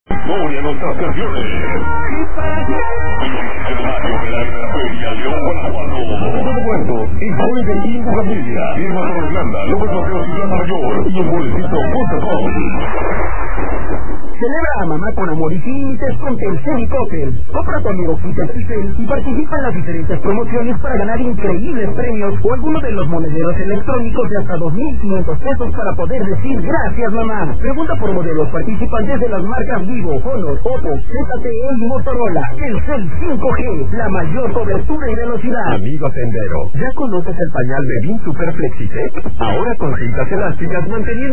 Gloria nuestras canciones. Escenario de la Feria León, Guanajuato. Todo Puerto, Híjole de Ingo Familia, Firma Orlando, López Mateo y Plata Mayor, y en boletito.com. Celebra a mamá con amor y sin límites con Telcel y Coppel. Compra tu amigo kit Telcel y participa en las diferentes promociones para ganar increíbles premios o alguno de los monederos electrónicos de hasta 2,500 pesos para poder decir gracias mamá. Pregunta por modelos participantes de las marcas Vivo, Honor, Oppo, ZTE y Motorola. Telcel 5G, la mayor cobertura y velocidad. Amigo tendero, ¿ya conoces el pañal Bebin Super Flexitec? Ahora con cintas elásticas manteniendo